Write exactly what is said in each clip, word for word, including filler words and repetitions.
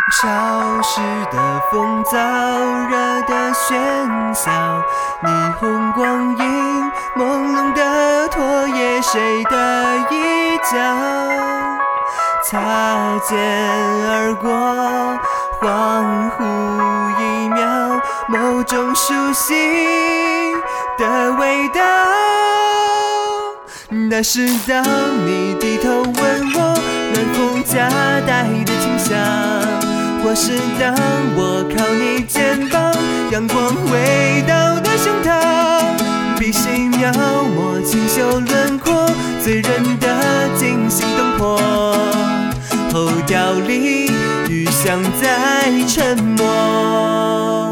潮湿的风燥，热的喧嚣，霓虹光影，朦胧的唾液，谁的一角？擦肩而过，恍惚一秒，某种熟悉的味道。那是当你低头吻我，暖风夹带的清香，或是当我靠你肩膀，阳光味道的胸膛，笔细描摹清秀轮廓，醉人的惊心动魄，后调里余香在沉默。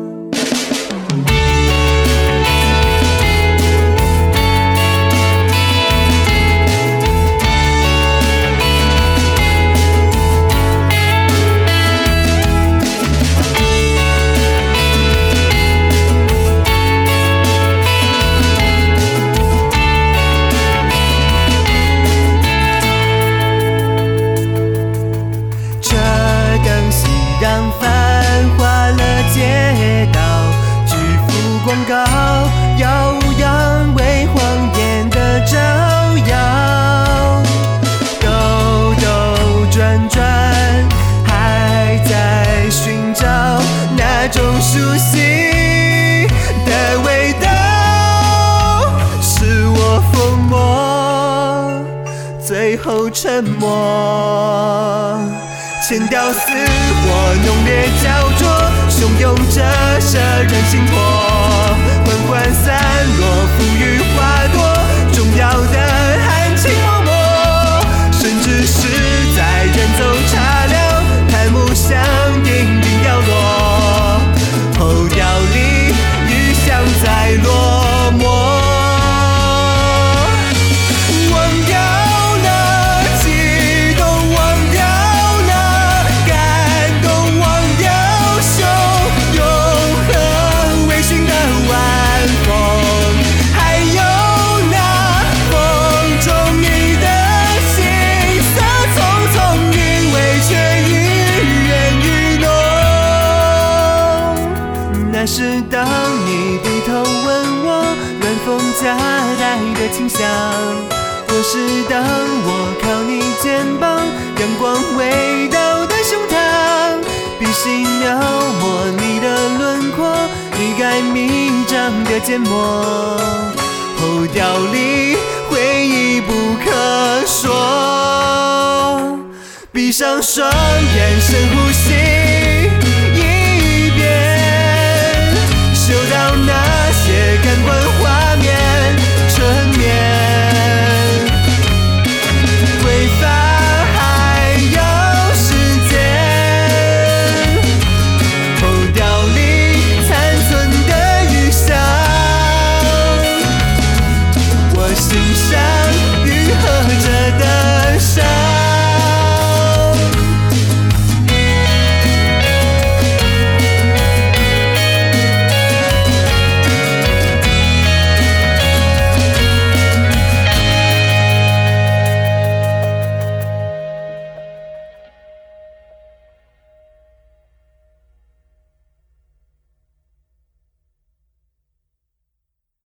让繁华了街道，巨幅广告，耀武扬威，晃眼的招摇，兜兜转转，还在寻找那种熟悉的味道，是我疯魔，最后沉默。前调似火，浓烈焦灼，汹涌着摄人心魄，缓缓散落，浮于花朵，重要的含情脉脉，甚至是在人走茶凉，檀木香隐隐摇落，后调里余香在落寞。那是当你低头吻我，暖风夹带的清香，或是当我靠你肩膀，阳光味道的胸膛，笔细描摹你的轮廓，欲盖弥彰的缄默，后调里回忆不可说，闭上双眼，深呼